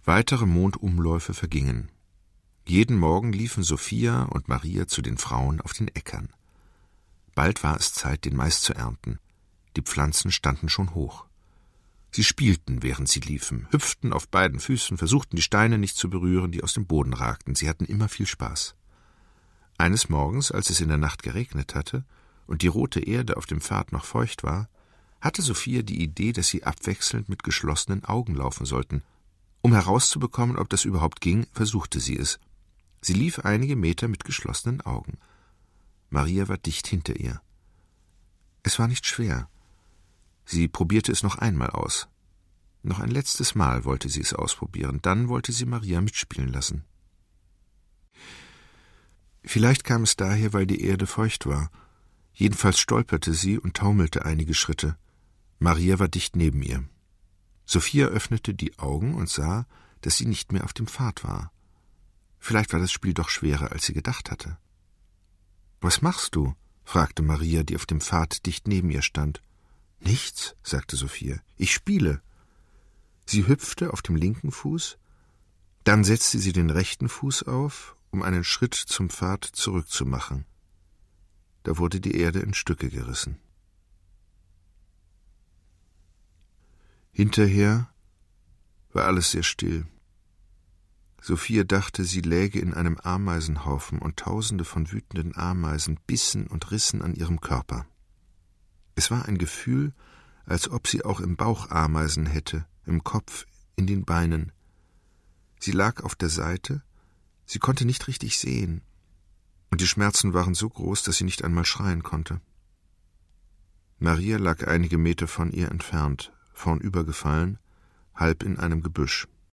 Weitere Mondumläufe vergingen. Jeden Morgen liefen Sophia und Maria zu den Frauen auf den Äckern. Bald war es Zeit, den Mais zu ernten. Die Pflanzen standen schon hoch. Sie spielten, während sie liefen, hüpften auf beiden Füßen, versuchten die Steine nicht zu berühren, die aus dem Boden ragten. Sie hatten immer viel Spaß. Eines Morgens, als es in der Nacht geregnet hatte und die rote Erde auf dem Pfad noch feucht war, hatte Sophia die Idee, dass sie abwechselnd mit geschlossenen Augen laufen sollten. Um herauszubekommen, ob das überhaupt ging, versuchte sie es. Sie lief einige Meter mit geschlossenen Augen. Maria war dicht hinter ihr. Es war nicht schwer. Sie probierte es noch einmal aus. Noch ein letztes Mal wollte sie es ausprobieren, dann wollte sie Maria mitspielen lassen. Vielleicht kam es daher, weil die Erde feucht war. Jedenfalls stolperte sie und taumelte einige Schritte. Maria war dicht neben ihr. Sophia öffnete die Augen und sah, dass sie nicht mehr auf dem Pfad war. Vielleicht war das Spiel doch schwerer, als sie gedacht hatte. »Was machst du?« fragte Maria, die auf dem Pfad dicht neben ihr stand. »Nichts«, sagte Sophia, »ich spiele.« Sie hüpfte auf dem linken Fuß, dann setzte sie den rechten Fuß auf, um einen Schritt zum Pfad zurückzumachen. Da wurde die Erde in Stücke gerissen. Hinterher war alles sehr still. Sophia dachte, sie läge in einem Ameisenhaufen und Tausende von wütenden Ameisen bissen und rissen an ihrem Körper. Es war ein Gefühl, als ob sie auch im Bauch Ameisen hätte, im Kopf, in den Beinen. Sie lag auf der Seite, sie konnte nicht richtig sehen, und die Schmerzen waren so groß, dass sie nicht einmal schreien konnte. Maria lag einige Meter von ihr entfernt, vornübergefallen, halb in einem Gebüsch.